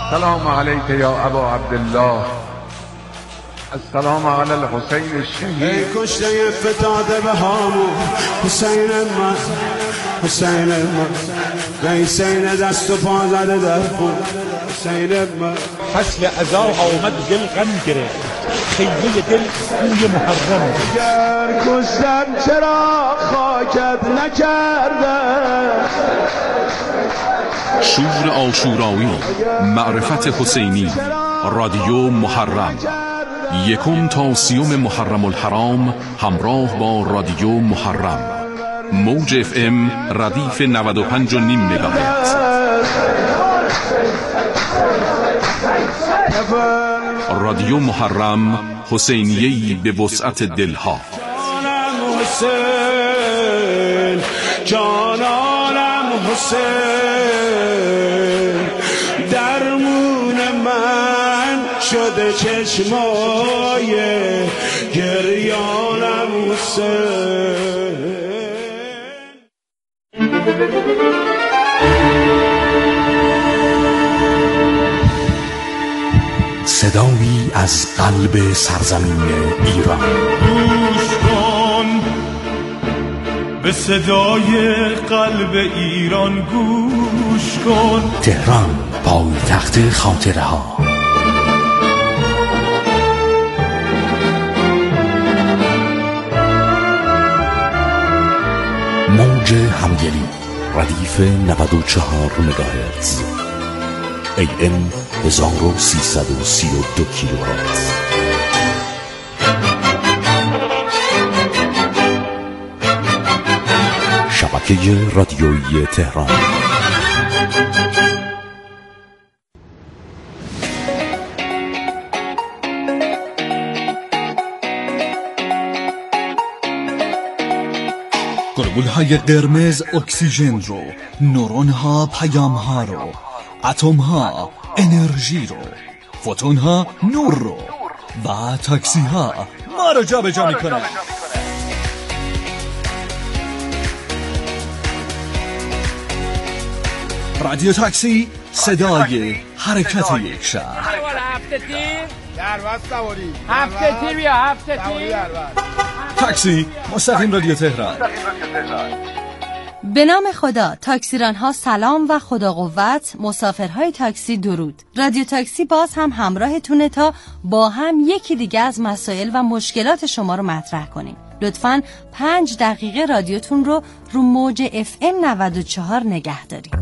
السلام علیک یا ابا عبدالله، السلام علی الحسین الشهید. ای کشته فتاده به هامون، حسین من، حسین من، حسین دست و پا زده در خون، حسین من. فصل عزا آمد دل غم گرفت، خیمه دل بوی محرم. گر کشتم چرا خاکت نکرده؟ شور عاشورایی، معرفت حسینی، رادیو محرم، 1 تا 30 محرم الحرام همراه با رادیو محرم، موج FM ردیف 95.5 مگاهرتز. رادیو محرم، حسینیه‌ای به وسعت دلها. جانم حسین، جانم حسین، درمون من شده چشمای گریانم حسین. صدایی از قلب سرزمین ایران. گوش کن به صدای قلب ایران، گوش کن. تهران، پایتخت خاطره ها. موج همدلی، ردیف 94 مگاهرتز، AM 1332 کیلوهرتز. شبکه رادیویی تهران. گلبولهای قرمز اکسیژن رو، نورونها پیامها رو، اتمها انرژی رو، فوتونها نور رو و تاکسی ها ما رو جا به جا میکنه. رادیو تاکسی، صدای حرکت یک شهر. هفته تیر بیا، هفته تیر. تاکسی مستقیم رادیو تهران. به نام خدا. تاکسیرانها سلام و خدا قوت. مسافرهای تاکسی درود. رادیو تاکسی باز هم همراهتونه تا با هم یکی دیگه از مسائل و مشکلات شما رو مطرح کنیم. لطفاً 5 دقیقه رادیوتون رو موج FM 94 نگه دارید.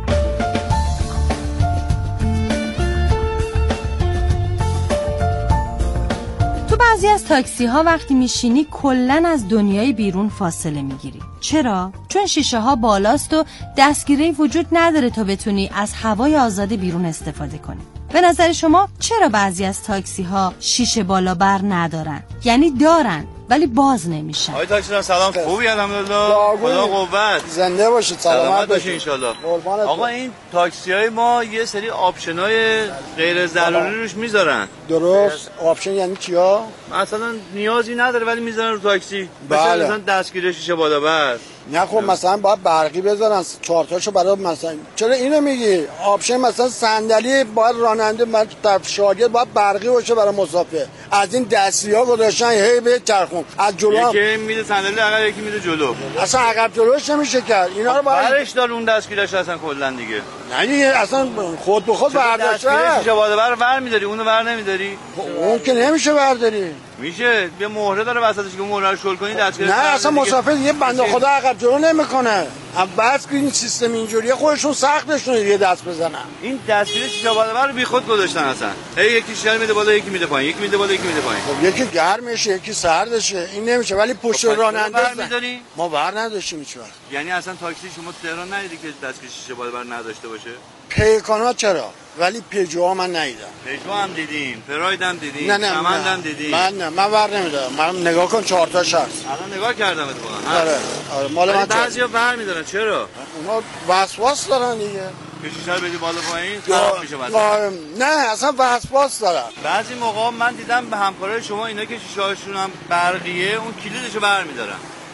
بعضی از تاکسی ها وقتی میشینی کلن از دنیای بیرون فاصله میگیری. چرا؟ چون شیشه ها بالاست و دستگیری وجود نداره تا بتونی از هوای آزاد بیرون استفاده کنی. به نظر شما چرا بعضی از تاکسی ها شیشه بالا بر ندارن؟ یعنی دارن ولی باز نمیشن. آقای تاکسی سلام، خوبی؟ الحمدلله، خدا قوت، زنده باشید، سلامت باشید ان شاء الله. آقا این تاکسی های ما یه سری آپشن های غیر ضروری روش میذارن. درست. آپشن یعنی چیا؟ مثلا نیازی نداره ولی میذارن رو تاکسی. بله. مثلا دستگیری شیشه بالا بر. نه خب مثلا باید برقی بذارن 4 تاشو برای مثلا. چرا اینو میگی؟ آپشن مثلا صندلی باید راننده شاگرد باید برقی باشه برای مسافر. از این دستی‌ها گذاشتن هی به چرخون. از جلو یکی میده صندلی عقب، یکی میده جلو. اصلا عقب جلوش نمیشه کرد. اینا رو باید برش دار اون دستگیرش اصلا کلا دیگه. نه دیگه اصلا خود به خود برداشته. شیشه بالا بر می‌داری، اونو بر نمی‌داری؟ اون که نمیشه برداری. میشه. یه مهره داره وسطش که مهره رو شل کنی دستگیرش. نه اصلا مسافر یه بنده خدا عقب جلو نمیکنه. بس که این سیستم اینجوریه خودشون سختشونه یه دست بزنن. این دستگیر شیشه بالا رو بی خود گذاشتن اصلا. یکی شیشه میده بالا، یکی میده پایین، یکی میده بالا، یکی میده پایین. خب یکی گرمشه، یکی سردشه. این نمیشه. ولی پشت راننده ما بر نداشتیم هیچ وقت. یعنی اصلا تاکسی شما تهران ندیدی که دستگیر شیشه بالا بر نداشته باشه؟ پیکانا چرا؟ ولی پژوها من ندیدم. پژو هم دیدیم، پراید هم دیدیم، نه کمند هم دیدیم. من ور نمیدارم. من نگاه کن 4 تاش هست. الان نگاه کردم اتفاقا. آره مال من. بعضیا بر میدارن. چرا؟ اونا وسواس دارن دیگه. که شیشه رو بدی بالا پایین خراب میشه واسه. نه اصلا وسواس دارن. بعضی موقع من دیدم به همکارای شما اینا که شیشه هاشون هم برقیه اون کلیدشو برمی‌دارن.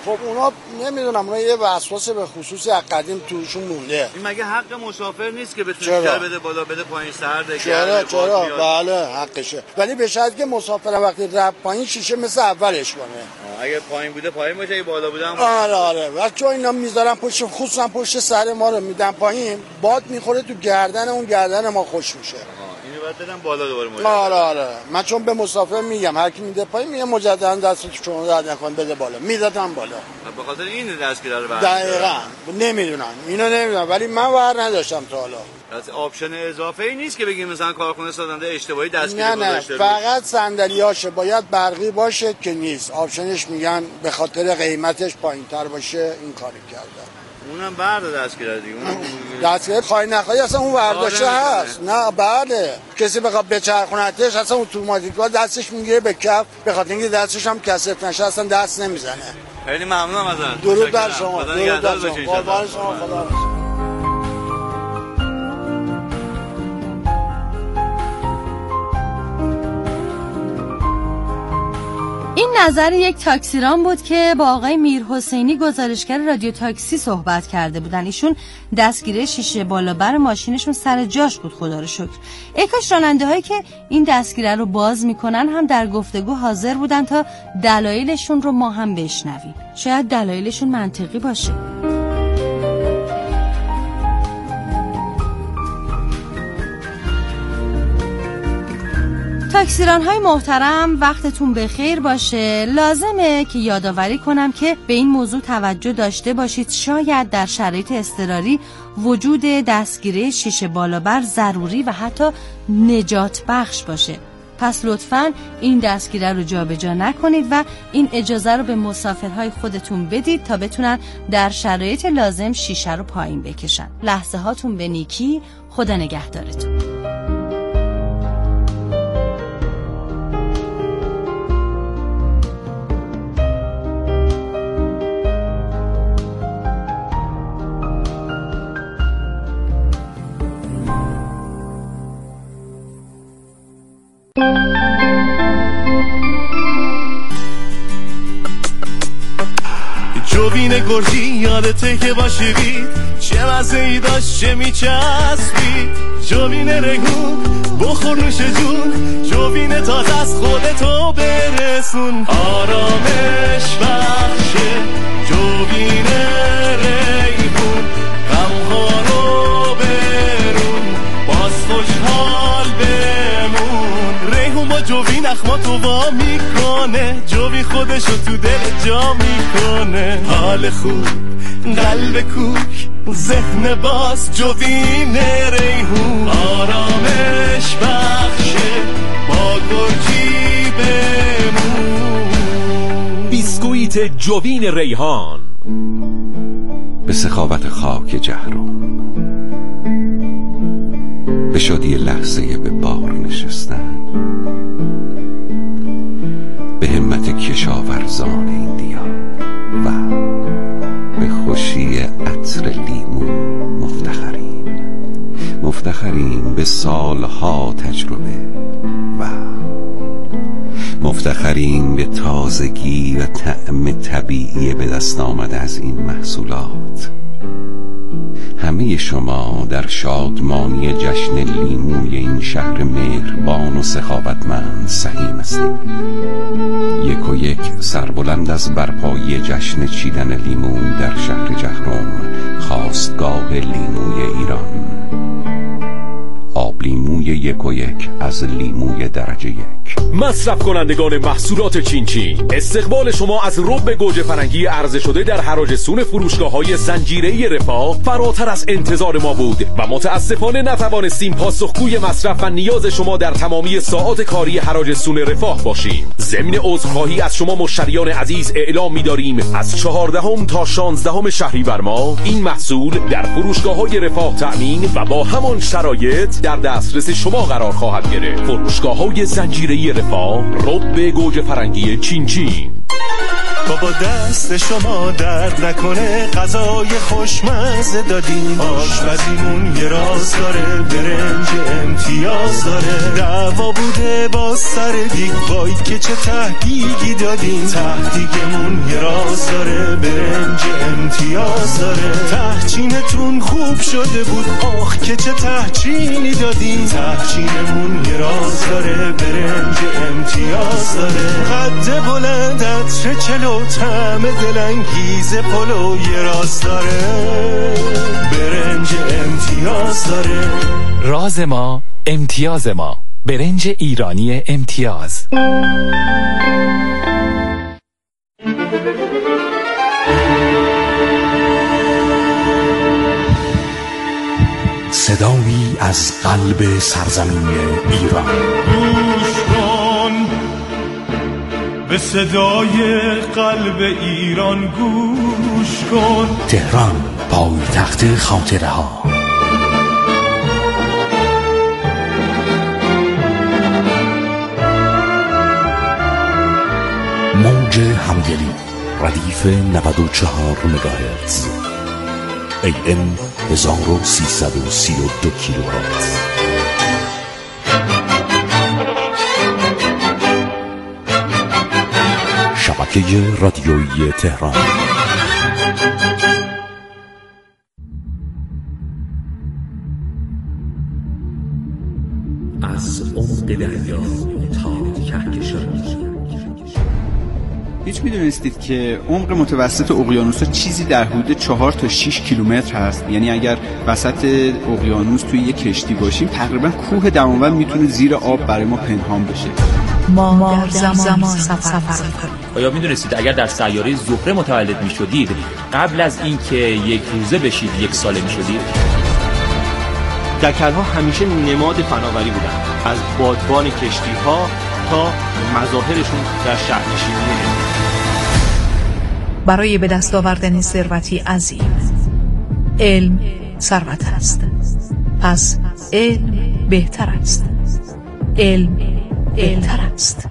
خب اونا نمیدونم، اونا یه وسواس به خصوصی از قدیم توشون مونده. این مگه حق مسافر نیست که بتونه در بده بالا بده پایین سرده؟ چرا بله حقشه، ولی به شرطی که مسافر وقتی رفت پایین شیشه مثل اولش کنه. اگه پایین بوده پایین باشه، اگه بالا بوده هم آره وقتی اینا میذارن پشت، خصوصا پشت سر ما رو میدن پایین، باد میخوره تو گردن اون، گردن ما خوش میشه. اینو بعد بدم بالا دوباره مجدد. آره من چون به مسافر میگم هر کی میده پایین میگم مجددا دستت شما درد نکن بده بالا، میدادم بالا. به خاطر این دستگیره رو برداشتن. دقیقاً نمیدونم اینو نمیدونم، ولی من ور نداشتم تا حالا. آپشن اضافه ای نیست که بگیم مثلا کارخونه سازنده اشتباهی دستگیره گذاشته؟ نه فقط صندلیاشه باید برقی باشه که نیست. آپشنش میگن به خاطر قیمتش پایین‌تر باشه این کارو کردن. اونم برده دستگیره دیگه. دستگیره خواهی نخواهی اصلا اون برداشته هست. نه بله کسی بخواد بچرخونتش اصلا اتوماتیکا دستش میگیره به کف، به خاطر اینکه دستش هم کثیف نشه اصلا دست نمیزنه. خیلی ممنونم ازت. درود بر شما. درود بر شما. قربان شما. خدا. این نظر یک تاکسیران بود که با آقای میرحسینی گزارشگر رادیو تاکسی صحبت کرده بودن. ایشون دستگیره شیشه بالابر ماشینشون سر جاش بود خدا رو شکر. ای کاش راننده هایی که این دستگیره رو باز میکنن هم در گفتگو حاضر بودن تا دلایلشون رو ما هم بشنویم. شاید دلایلشون منطقی باشه. تاکسیران‌های محترم وقتتون بخیر باشه. لازمه که یادآوری کنم که به این موضوع توجه داشته باشید. شاید در شرایط اضطراری وجود دستگیره شیشه بالابر ضروری و حتی نجات بخش باشه. پس لطفاً این دستگیره رو جابجا نکنید و این اجازه رو به مسافرهای خودتون بدید تا بتونن در شرایط لازم شیشه رو پایین بکشن. لحظه هاتون به نیکی. خدا نگهدارتون. جوین گرجی یادته که باشیدید چه مزه‌ای داشت چه میچسبید. جوین ریحون بخور نوش جون، جوین تازه از خودتو برسون. آرامش بخشه جوین ریحون، غمها رو برون باز خوشحال بمون. ریحون با جوین اخماتو وا میکنه، جوین خودشو تو دل جا میکنه. حال خوب قلب کوک ذهن باز جوین ریحون. آرامش بخشه با گرجی بمون. بیسکویت جوین ریحان. به سخاوت خاک جهرم، به شادی لحظه به بار نشستن، به همت کشاورزان این دیار و به خوشی عطر لیمو مفتخریم به سالها تجربه و مفتخریم به تازگی و طعم طبیعی به دست آمده از این محصولات. همه شما در شادمانی جشن لیموی این شهر مهربان و سخاوتمند سهیم هستید. یک و یک سربلند از برپایی جشن چیدن لیمو در شهر جهرم، خاستگاه لیموی ایران. آب لیموی یک و یک از لیموی درجه یک. مصرف کنندگان محصولات چین استقبال شما از رب گوجه فرنگی عرضه شده در حراج سون فروشگاه‌های زنجیره‌ای رفاه فراتر از انتظار ما بود و متاسفانه نتوانستیم پاسخگوی مصرف و نیاز شما در تمامی ساعات کاری حراج سون رفاه باشیم. ضمن عذرخواهی از شما مشتریان عزیز اعلام می‌داریم از 14 تا 16 شهریور ماه این محصول در فروشگاه‌های رفاه تأمین و با همان شرایط در دسترس شما قرار خواهد گرفت. فروشگاه‌های زنجیره‌ای رفاه، رب گوجه فرنگی چین. بابا دست شما درد نکنه، غذای خوشمزه دادین، آشپزیمون یه راز داره، برنج امتیاز داره، دعوا بوده با سر دیگ، وای که چه تهدیگی دادین، تهدیگمون یه راز داره، برنج امتیاز داره، تهچینتون خوب شده بود، آخ که چه تهچینی دادین، تهچینمون یه راز داره، برنج امتیاز داره، قد بلندت چه چلو، طعم دلانگیز پلو یه راز داره، برنج امتیاز داره. راز ما امتیاز ما، برنج ایرانی امتیاز. صدایی از قلب سرزمین ایران. گوش کن به صدای قلب ایران، گوش کن. تهران، پایتخت خاطره ها. موج همدلی، ردیف 94 مگاهرتز، AM 1332 کیلوهرتز. شبکه رادیویی تهران. از عمق دریا تا کهکشان. هیچ میدونستید که عمق متوسط اقیانوس‌ها چیزی در حدود 4 تا 6 کیلومتر هست؟ یعنی اگر وسط اقیانوس توی یک کشتی باشیم، تقریبا کوه دماوند میتونه زیر آب برای ما پنهان بشه. ما در زمان سفر کنیم. آیا میدونستید اگر در سیاره زهره متولد میشدید، قبل از اینکه یک روزه بشید 1 ساله میشدید؟ دکل‌ها همیشه نماد فناوری بودن، از بادبان کشتی‌ها تا مظاهرشون در شهرنشینی. برای به دست آوردن ثروتی عظیم، علم ثروت است. پس علم بهتر است. علم بهتر است.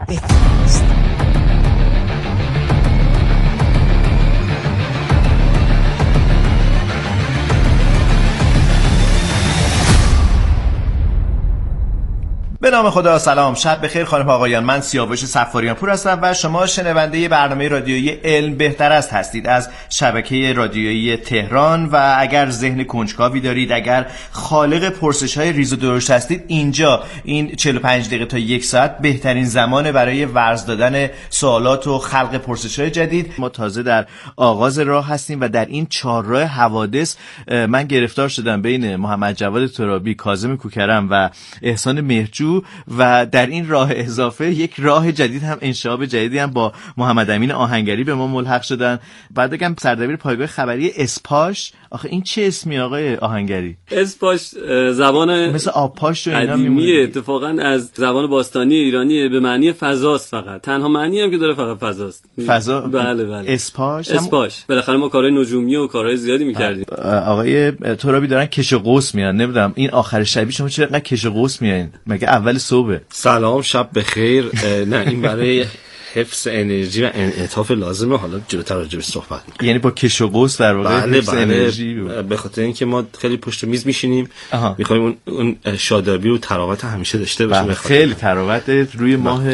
به نام خدا. سلام، شب بخیر خانم آقایان. من سیاوش صفاریان پور هستم و شما شنونده برنامه رادیویی علم بهتر است هستید از شبکه رادیویی تهران. و اگر ذهن کنجکاوی دارید، اگر خالق پرسش‌های ریز و درشت هستید، اینجا این 45 دقیقه تا 1 ساعت بهترین زمانه برای ورز دادن سوالات و خلق پرسش‌های جدید. ما تازه در آغاز راه هستیم و در این چهارراه حوادث من گرفتار شدم بین محمد جواد ترابی، کاظم کوکرم و احسان مهرجو، و در این راه اضافه یک راه جدید هم، انشعاب جدیدی هم با محمد امین آهنگری به ما ملحق شدن. بعد بگم سردبیر پایگاه خبری اسپاش. آخه این چه اسمی آقای آهنگری؟ اسپاش زبان مثل آبپاش و اینا میمونه. اتفاقا از زبان باستانی ایرانی به معنی فضاست، فقط تنها معنی هم که داره فقط فضاست. فضا. بله. اسپاش. بالاخره ما کارهای نجومی و کارهای زیادی می‌کردیم. آقای ترابی دارن کش و قوس میان. نمیدونم این آخر شبی شما چرا انقدر کش و قوس میایین؟ مگه اول صبح؟ سلام، شب بخیر. نه، این برای حفظ انرژی و انعطاف لازمه. حالا جلوتر راجع به صحبت می‌کنیم. یعنی با کش و قوس در واقع حفظ انرژی. به خاطر اینکه ما خیلی پشت میز میشینیم، می‌خوایم اون شادابی و تراوت همیشه داشته باشیم. خیلی تراوت روی ماه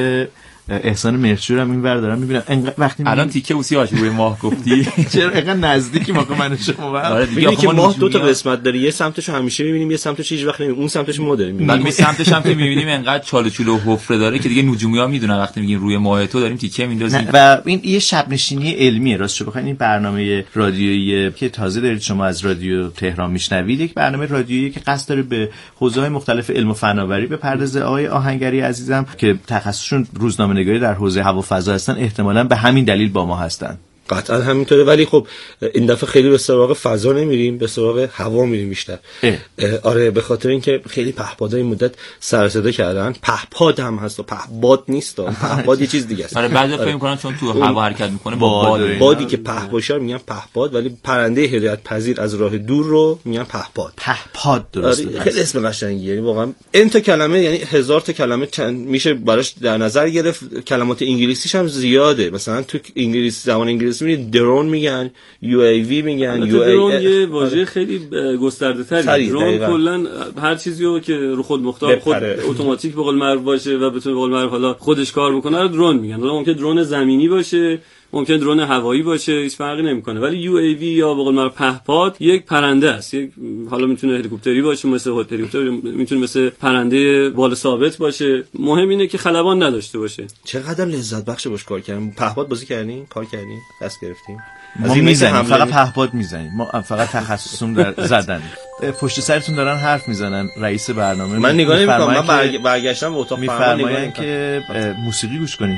احسان مهرجو هم اینور دارم میبینم. وقتی الان تیکه اوسیاش روی ماه گفتی چرا اینقدر نزدیکی ما که من و شما؟ میگم که ماه 2 تا قسمت داره، یه سمتشو همیشه میبینیم، یه سمتش هیچ وقت نمیبینیم، اون سمتش ما داریم میبینیم. اون سمتش هم که میبینیم اینقدر چاله چوله و حفره داره که دیگه نجومی‌ها میدونن وقتی میگین روی ماه تو داریم تیکه میندازیم. و این یه شب نشینی علمیه. راستش بخواید این برنامه رادیویی که تازه دارید شما از رادیو تهران میشنوید، یک برنامه رادیویی که قصد داره به حوزه‌های مختلف علم و فناوری بپردازه. آقای آهنگری عزیزم که تخصصشون روزنامه‌نگاری در حوزه هوا و فضا هستن، احتمالاً به همین دلیل با ما هستن. قطعا همینطوره، ولی خب این دفعه خیلی به سراغ فضا نمیریم، به سراغ هوا میریم بیشتر. آره، به خاطر اینکه خیلی پهپادها این مدت سر صدا کردن. پهپاد هم هست و پهباد نیست. پهباد یه چیز دیگه است. آره بعضی فکر می‌کنن چون تو هوا حرکت میکنه با بادی که پهپاد میگن پهپاد، ولی پرنده هدایت پذیر از راه دور رو میگن پهپاد. پهپاد درسته. آره خیلی اسم قشنگیه، یعنی واقعا این تا کلمه یعنی 1000 تا کلمه میشه براش در نظر گرفت. کلمات انگلیسیش هم زیاده، مثلا تو انگلیسی زبان انگلیسی میگن درون میگن، یو ای وی میگن، یو ای درون یه واژه خیلی گسترده تری. درون کلا هر چیزی رو که رو خود مختار خود اتوماتیک به قول معروف باشه و بتونه به قول معروف حالا خودش کار بکنه رو درون میگن. حالا ممکن درون زمینی باشه، ممکن درون هوایی باشه، هیچ فرقی نمیکنه. ولی یو ای وی یا به قول معروف پهپاد یک پرنده است. یک حالا میتونه هلیکوپتری باشه، مثل هلیکوپتر، میتونه مثل پرنده بال ثابت باشه. مهم اینه که خلبان نداشته باشه. چقدر لذت بخش باش کار کردیم. پهپاد بازی کردیم، کار کردیم، دست گرفتیم. ما میزنیم، فقط پهپاد میزنیم. ما فقط تخصصم در زدن. پشت سرتون دارن حرف میزنن رئیس برنامه. من نگاه نمیکنم، من برگشتم به اتاق فرمان میفرمایند که موسیقی گوش کنیم.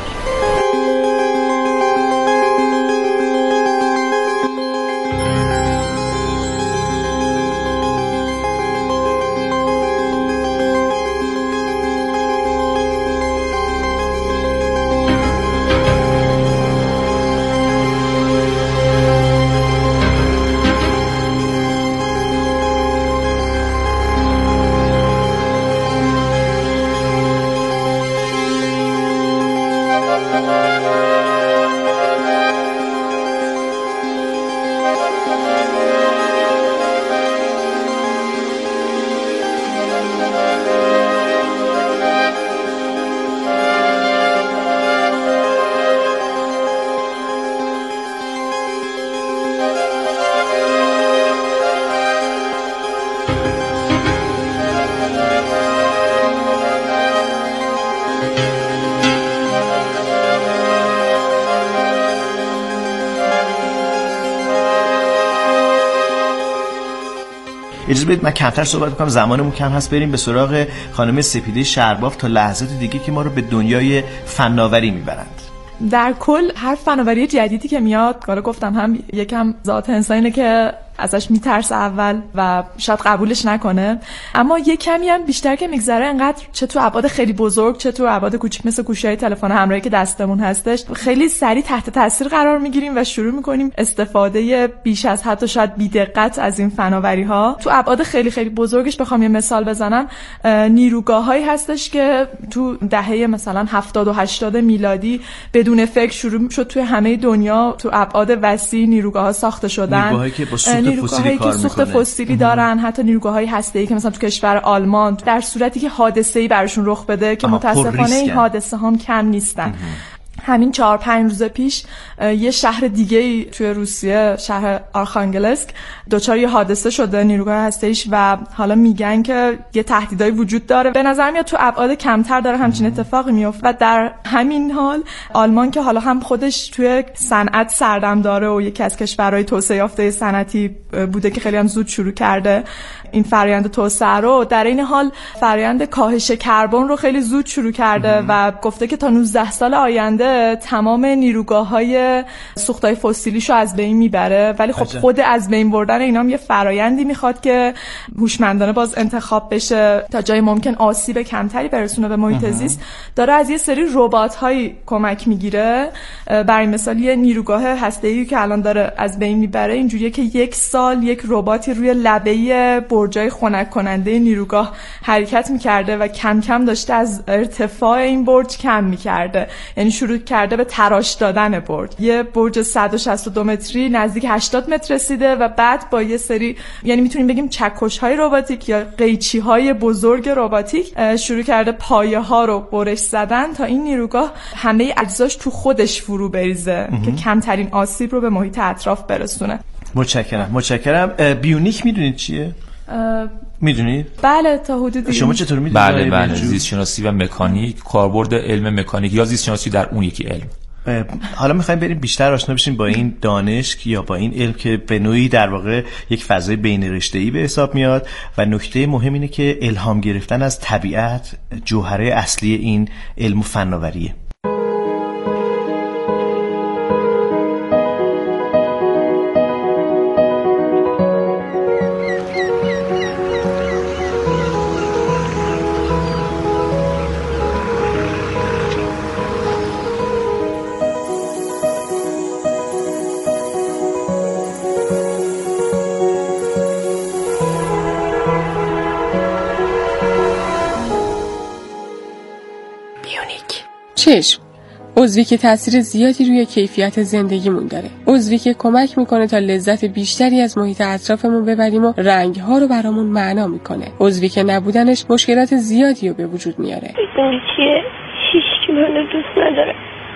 اجازه بدید من کمتر صحبت کنم، زمانمون کم هست. بریم به سراغ خانم سپیده شرباف تا لحظات دیگه که ما رو به دنیای فناوری میبرند. در کل هر فناوری جدیدی که میاد، حالا گفتم هم یکم ذات انسانه که ازش میترسه اول و شاید قبولش نکنه، اما یه کمی هم بیشتر که میگذره انقدر چه تو ابعاد خیلی بزرگ چه تو ابعاد کوچیک مثل گوشی‌های تلفن همراهی که دستمون هستش خیلی سریع تحت تاثیر قرار میگیریم و شروع میکنیم استفاده بیش از حد و شاید بی‌دقت از این فناوری‌ها. تو ابعاد خیلی خیلی بزرگش بخوام یه مثال بزنم، نیروگاه‌هایی هستش که تو دهه مثلا 70 و 80 میلادی بدون فکر شروع شد توی همه دنیا تو ابعاد وسیع نیروگاه‌ها ساخته شدن. نیروگاهایی که با نیروگاهایی که سوخت فسیلی دارن، حتی نیروگاه‌های هسته‌ای که مثلا تو کشور آلمان در صورتی که حادثه‌ای براشون رخ بده که متاسفانه این حادثه هم کم نیستن. همین 4-5 روز پیش یه شهر دیگه‌ای توی روسیه، شهر آرخانگلسک، دچار یه حادثه شده نیروگاه هسته‌ایش و حالا میگن که یه تهدیدایی وجود داره. به نظر میاد تو ابعاد کمتر داره همچین اتفاقی میفته. و در همین حال آلمان که حالا هم خودش توی صنعت سردم داره و یکی از کشورهای توسعه یافته صنعتی بوده که خیلی هم زود شروع کرده این فرآیند توسعه رو، در این حال فرآیند کاهش کربن رو خیلی زود شروع کرده و گفته که تا 19 سال آینده تمام نیروگاه‌های سوخت‌های فسیلیشو از بین میبره. ولی خب خود از بین بردن اینا هم یه فرآیندی میخواد که هوشمندانه باز انتخاب بشه تا جای ممکن آسیب کمتری برسونه به محیط زیست. داره از یه سری ربات‌هایی کمک میگیره. برای مثال یه نیروگاه هسته‌ای که الان داره از بین میبره اینجوریه که یک سال یک رباتی روی لبه برجای خنک کننده نیروگاه حرکت میکرده و کم کم داشته از ارتفاع این برج کم میکرده، یعنی شروع کرده به تراش دادن برج. یه برج 162 متری نزدیک 80 متر رسیده و بعد با یه سری یعنی میتونیم بگیم چکش‌های رباتیک یا قیچی‌های بزرگ رباتیک شروع کرده پایه‌ها رو برش زدن تا این نیروگاه همه اجزاش تو خودش فرو بریزه که کمترین آسیب رو به محیط اطراف برسونه. متشکرم. بیونیک میدونید چیه؟ میدونید؟ بله تا حدودی. شما چطور میدونید؟ بله زیست شناسی و مکانیک، کاربرد علم مکانیک یا زیست شناسی در اون یکی علم. حالا میخوایم بریم بیشتر آشنا بشیم با این دانش یا با این علم که به نوعی در واقع یک فضای بین رشته‌ای به حساب میاد و نکته مهم اینه که الهام گرفتن از طبیعت جوهره اصلی این علم و فناوریه. چشم، عضوی که تاثیر زیادی روی کیفیت زندگیمون داره، عضوی که کمک میکنه تا لذت بیشتری از محیط اطرافمون ببریم و رنگ‌ها رو برامون معنا میکنه، عضوی که نبودنش مشکلات زیادی رو به وجود میاره. میدونی چیه؟ هیچ کی منو دوست نداره،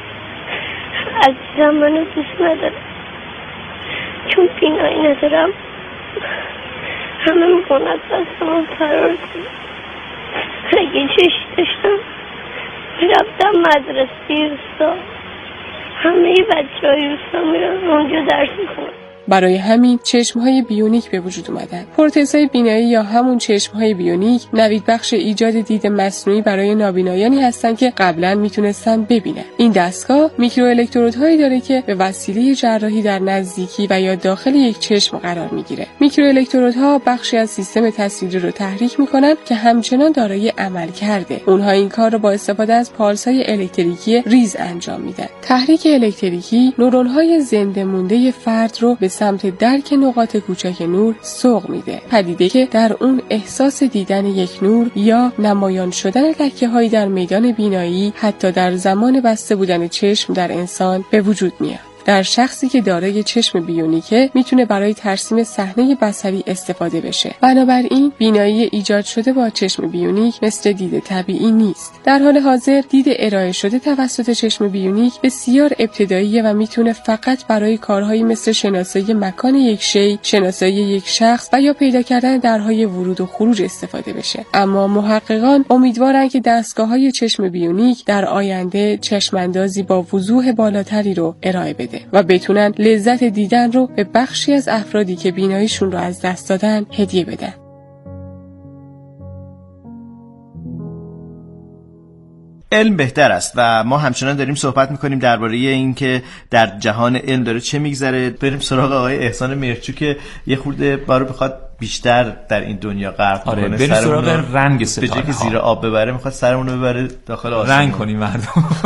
عزیزم منو دوست نداره، چون بینایی ندارم. همه میگن از دستم فرار کنم. اگه چشم داشتم میرفتم مدرسه روستا، همه بچه های روستا میرن اونجا درس میکنن. برای همین چشم‌های بیونیک به وجود اومدن. پروتزهای بینایی یا همون چشم‌های بیونیک نوید بخش ایجاد دید مصنوعی برای نابینایانی هستن که قبلا میتونستن ببینن. این دستگاه میکرو الکترودهایی داره که به وسیله جراحی در نزدیکی و یا داخل یک چشم قرار میگیره. میکرو الکترودها بخشی از سیستم تصویری رو تحریک میکنن که همچنان دارای عمل کرده. اونها این کار رو با استفاده از پالس‌های الکتریکی ریز انجام میدن. تحریک الکتریکی نورون‌های زنده مونده فرد رو به سمت درک نقاط کوچک نور سوق میده. پدیده که در اون احساس دیدن یک نور یا نمایان شدن لکه‌هایی در میدان بینایی حتی در زمان بسته بودن چشم در انسان به وجود میاد. در شخصی که دارای چشم بیونیکه میتونه برای ترسیم صحنه بصری استفاده بشه. بنابراین بینایی ایجاد شده با چشم بیونیک مثل دید طبیعی نیست. در حال حاضر دید ارائه شده توسط چشم بیونیک بسیار ابتداییه و میتونه فقط برای کارهایی مثل شناسایی مکان یک شی، شناسایی یک شخص و یا پیدا کردن درهای ورود و خروج استفاده بشه. اما محققان امیدوارن که دستگاه‌های چشم بیونیک در آینده چشم‌اندازی با وضوح بالاتری رو ارائه بده و بتونن لذت دیدن رو به بخشی از افرادی که بیناییشون رو از دست دادن هدیه بدن. علم بهتر است و ما همچنان داریم صحبت میکنیم درباره این که در جهان علم داره چه میگذره. بریم سراغ آقای احسان مهرچو که یه خورده بارو بخواد بیشتر در این دنیا غرق کنه. بریم سراغ رنگ ستاره. به جای که زیر آب ببره میخواد سرمون رو ببره داخل آسمون. رنگ کنیم مردم.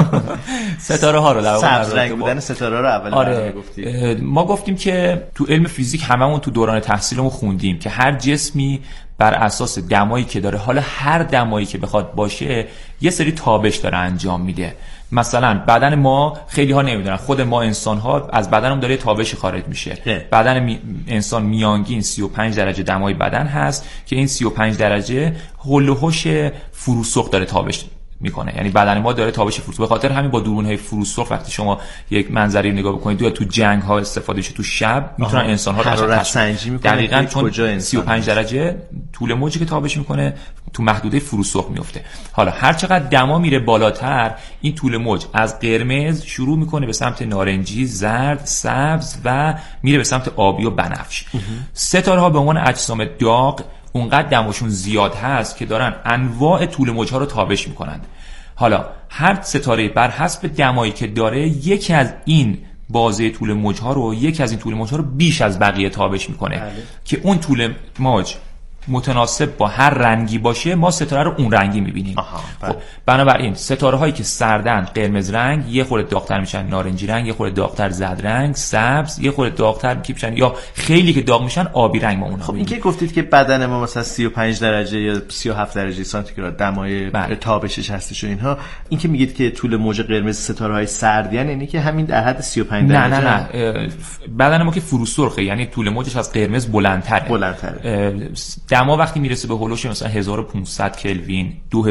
ستاره ها رو در واقع سبز رنگ بودن ستاره رو اول گفتیم. ما گفتیم که تو علم فیزیک هممون تو دوران تحصیلمون خوندیم که هر جسمی بر اساس دمایی که داره، حالا هر دمایی که بخواد باشه، یه سری تابش داره انجام میده. مثلا بدن ما خیلی ها نمیدونن، خود ما انسان ها از بدنمون داره تابش خارج میشه. بدن انسان میانگین 35 درجه دمای بدن هست که این 35 درجه هول و هوش فروسرخ داره تابش میکنه. یعنی بدن ما داره تابش فروسرخ. به خاطر همین با دوربین‌های فروسرخ وقتی شما یک منظری رو نگاه بکنید تو جنگ ها استفاده شه، تو شب میتونن انسان ها رو حرارت سنجی میکنن. دقیقاً چون 35 درجه طول موجی که تابش میکنه تو محدوده فروسرخ میفته. حالا هر چقدر دما میره بالاتر، این طول موج از قرمز شروع میکنه به سمت نارنجی، زرد، سبز و میره به سمت آبی و بنفش. ستاره ها به عنوان اجسام داغ اونقدر دماشون زیاد هست که دارن انواع طول موج‌ها رو تابش میکنن. حالا هر ستاره بر حسب دمایی که داره یکی از این بازه طول موج‌ها رو، یکی از این طول موج‌ها رو بیش از بقیه تابش میکنه. که اون طول موج متناسب با هر رنگی باشه ما ستاره رو اون رنگی میبینیم. خب بنابراین ستاره هایی که سردن قرمز رنگ، یه خورده داغ‌تر میشن نارنجی رنگ، یه خورده داغ‌تر زرد رنگ، سبز، یه خورده داغ‌تر میشن یا خیلی که داغ میشن آبی رنگ ما اونها. خب این که گفتید که بدن ما مثلا 35 درجه یا 37 درجه سانتیگراد دمای تابشش هستش و اینها، این که میگید که طول موج قرمز ستاره های سرد یعنی که همین در حد 35 درجه؟ نه بدن ما که فروسرخه، یعنی طول موجش از قرمز بلندتره. دما وقتی میرسه به هولوش مثلا 1500 کلوین،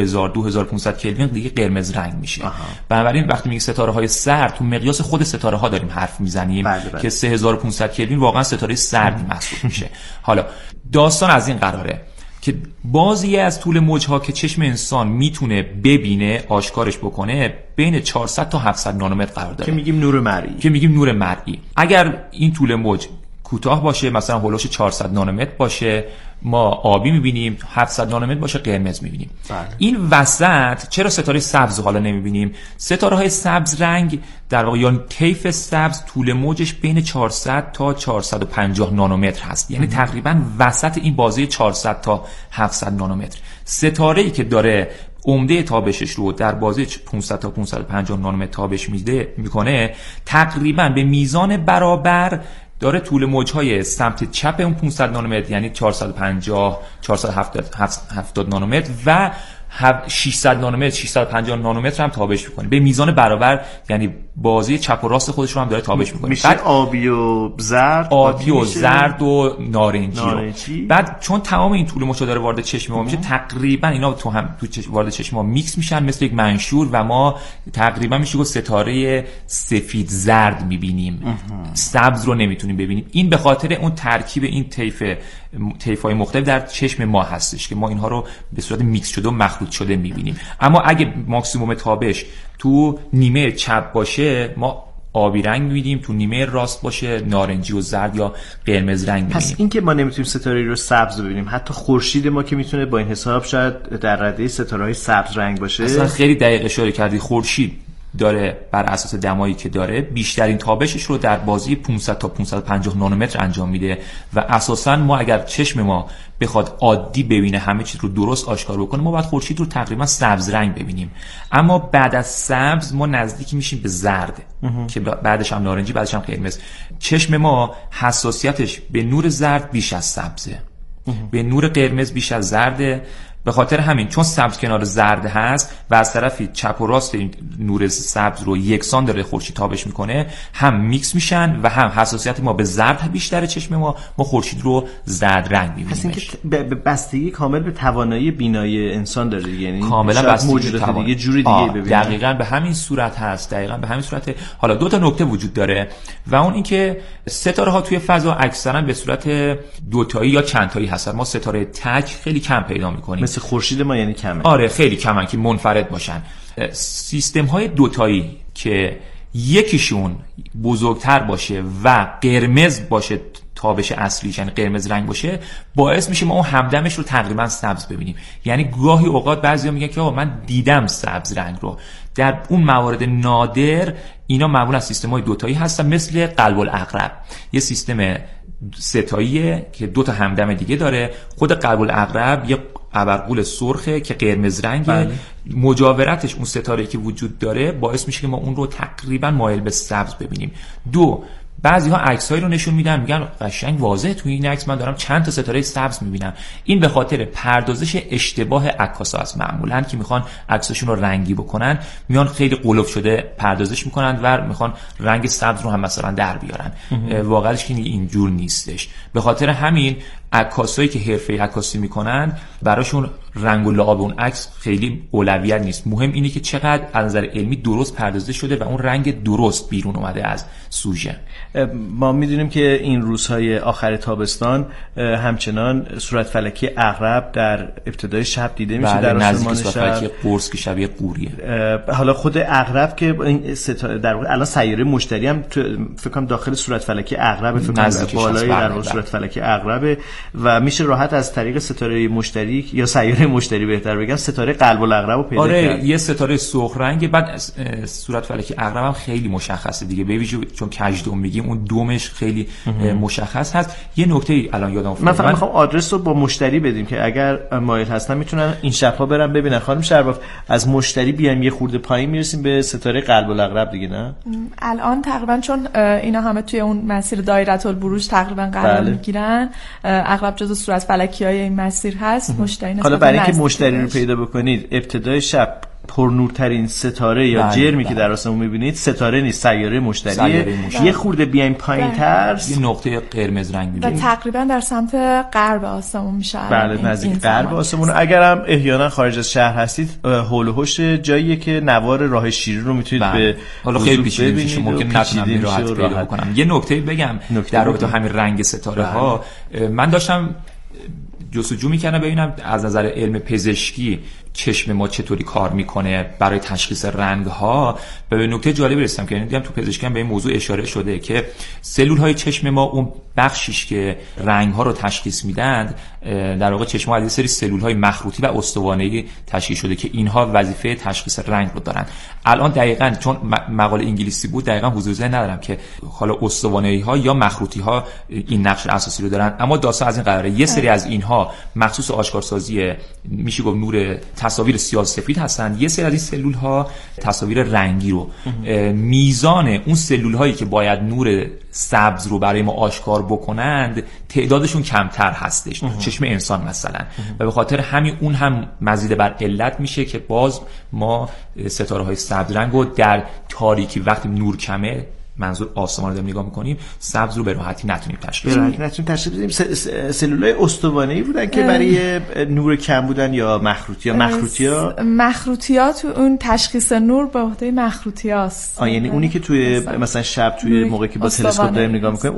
2500 کلوین دیگه قرمز رنگ میشه. بنابراین وقتی میگیم ستاره های سرد، تو مقیاس خود ستاره ها داریم حرف میزنیم که 3500 کلوین واقعا ستاره سرد محسوب میشه. حالا داستان از این قراره که بازی از طول موج‌ها که چشم انسان میتونه ببینه، آشکارش بکنه، بین 400 تا 700 نانومتر قرار داره که میگیم نور مرئی. اگر این طول موج کوتاه باشه، مثلا هولوش 400 نانومتر باشه، ما آبی میبینیم، 700 نانومتر باشه قرمز میبینیم. این وسط چرا ستاره سبز حالا نمیبینیم؟ ستاره های سبز رنگ در واقع یا طیف سبز طول موجش بین 400 تا 450 نانومتر هست، یعنی تقریبا وسط این بازه 400 تا 700 نانومتر. ستاره‌ای که داره عمده تابشش رو در بازه 500 تا 550 نانومتر تابش میکنه، تقریبا به میزان برابر داره طول موج‌های سمت چپ اون 500 نانومتر یعنی 450 470 نانومتر و 600 نانومتر 650 نانومتر هم تابش میکنه به میزان برابر، یعنی بازی چپ و راست خودش رو هم داره تابش میکنه. میشه بعد آبی و زرد، آبی و زرد و نارنجی. بعد چون تمام این طول موج داره وارد چشم ما میشه، تقریبا اینا تو وارد چشم ما میکس میشن مثل یک منشور و ما تقریبا میشه گفت ستاره سفید زرد میبینیم، سبز رو نمیتونیم ببینیم. این به خاطر اون ترکیب این طیف‌های مختلف در چشم ما هستش که ما اینها رو به صورت میکس شده و مخلوط شده میبینیم. اما اگه ماکسیموم تابش تو نیمه چپ باشه ما آبی رنگ می‌بینیم، تو نیمه راست باشه نارنجی و زرد یا قرمز رنگ می‌بینیم. پس این که ما نمیتونیم ستاره رو سبز ببینیم، حتی خورشید ما که میتونه با این حساب شاید در رده ستاره‌های سبز رنگ باشه. اصلا خیلی دقیق اشاره کردی. خورشید داره بر اساس دمایی که داره بیشترین تابشش رو در بازی 500 تا 550 نانومتر انجام میده و اساسا ما اگر چشم ما بخواد عادی ببینه، همه چیز رو درست آشکار بکنه، ما باید خورشید رو تقریبا سبز رنگ ببینیم. اما بعد از سبز ما نزدیکی میشیم به زرد که بعدش هم نارنجی، بعدش هم قرمز. چشم ما حساسیتش به نور زرد بیش از سبزه، به نور قرمز بیش از زرده. به خاطر همین چون سبز کنار زرد هست و از طرفی چپ و راست این نور سبز رو یکسان داره خورشید تابش میکنه، هم میکس میشن و هم حساسیت ما به زرد بیشتره چشم ما خورشید رو زرد رنگ میبینیم. پس اینکه بستگی کامل به توانایی بینایی انسان داره، یعنی کاملا بستگی دیگه جوری دیگه ببینه. دقیقاً به همین صورت هست، دقیقاً به همین صورت. حالا دو تا نکته وجود داره و اون اینکه ستاره ها توی فضا اکثرا به صورت دوتایی یا چند تایی هستن. ما ستاره تک خیلی کم پیدا میکنیم. خورشید ما یعنی کمه. آره خیلی کمن که منفرد باشن. سیستم های دوتایی که یکیشون بزرگتر باشه و قرمز باشه تابش اصلیش، یعنی قرمز رنگ باشه، باعث میشه ما اون همدمش رو تقریبا سبز ببینیم. یعنی گاهی اوقات بعضیا میگن که آقا من دیدم سبز رنگ رو. در اون موارد نادر اینا معمولا سیستم‌های دوتایی هستن، مثل قلب العقرب، یه سیستم ستاییه که دو تا همدم دیگه داره. خود قلب العقرب یه ابرقول سرخه که قرمز رنگه، مجاورتش اون ستاره که وجود داره باعث میشه که ما اون رو تقریبا مایل به سبز ببینیم. بعضی ها عکسایی رو نشون میدن میگن قشنگ واضحه توی این عکس من دارم چند تا ستاره سبز میبینم. این به خاطر پردازش اشتباه عکاسا است. معمولا که میخوان عکساشون رو رنگی بکنن میان خیلی قلف شده پردازش میکنن و میخوان رنگ سبز رو هم مثلا در بیارن. واقعاش که اینجور نیستش. به خاطر همین عکاسایی که حرفه عکاسی میکنن براشون رنگ و لعاب اون عکس خیلی اولویت نیست. مهم اینه که چقدر از نظر علمی درست پردازش شده و اون رنگ درست بیرون اومده از سوژه. ما میدونیم که این روزهای آخر تابستان همچنان صورت فلکی عقرب در ابتدای شب دیده میشه. در آسمان صورت فلکی قرص که شبیه قوریه. حالا خود عقرب که این در واقع الان سیاره مشتری هم فکر کنم داخل صورت فلکی عقرب، فکر کنم بالای در واقع صورت فلکی عقرب و میشه راحت از طریق ستاره مشتری یا سیاره مشتری بهتر بگم ستاره قلب العقرب رو پیدا کرد. یه ستاره سرخ رنگ. بعد صورت فلکی عقرب هم خیلی مشخصه دیگه، به ویژه چون کژدم میگیم اون دومش خیلی مشخص هست. یه نکته الان یادم افتاد، من فقط میخوام آدرس رو با مشتری بدیم که اگر مایل هستن میتونن این شب‌ها برن ببینن. خانم شرباف از مشتری بیایم یه خورده پایین میرسیم به ستاره قلب العقرب دیگه، نه؟ الان تقریبا چون اینا همه توی اون مسیر دایره البروج تقریبا قرار میگیرن، عقرب جزو صورت فلکی‌های این مسیر هست. مشتری حالا برای اینکه مشتری رو پیدا بکنید ابتدای شب پرنورترین ستاره یا جرمی که در آسمون می‌بینید ستاره نیست، سیاره مشتریه. یه خورده بیایم پایین‌تر یه نقطه قرمز رنگ می‌بینید و تقریبا در سمت غرب آسمون میشه. بله نزدیک غرب آسمون. اگرم احیانا خارج از شهر هستید، هول و هوش جاییه که نوار راه شیرین رو میتونید به حالا خیلی پیچیده ممکن نتونم راحت پیدا کنم. یه نکته بگم در رابطه همین رنگ ستاره ها، من داشتم جستجو می‌کردم ببینم از نظر علم پزشکی چشم ما چطوری کار میکنه برای تشخیص رنگ ها. به نکته جالبی رسیدم که دیدم تو پزشکی هم به این موضوع اشاره شده که سلول های چشم ما، اون بخشیش که رنگ ها رو تشخیص میدن، در واقع چشم ها از یه سری سلول های مخروطی و استوانه‌ای تشکیل شده که اینها وظیفه تشخیص رنگ رو دارن. الان دقیقاً چون مقاله انگلیسی بود دقیقاً حضور ذهن ندارم که حالا استوانه‌ای ها یا مخروطی ها این نقش اساسی رو دارن، اما داستان از این قراره یه سری از اینها مخصوص آشکارسازی میشه گفت نور تصاویر سیاه سفید هستن. یه سری از این سلول ها تصاویر رنگی رو، میزان اون سلول هایی که باید نور سبز رو برای ما آشکار بکنند تعدادشون کمتر هستش تو چشم انسان مثلا، و به خاطر همین اون هم مزید بر علت میشه که باز ما ستاره های سبز رنگ رو در تاریکی وقتی نور کمه، منظور آسمان رو داریم نگاه میکنیم، سبز رو به راحتی نتونیم تشخیص بدیم. سلولای استوانه‌ای بودن که برای نور کم بودن یا مخروطی‌ها تو اون تشخیص نور به عهده مخروطی‌هاست. یعنی اونی که توی مثلا شب توی موقعی که با تلسکوپ داریم نگاه میکنیم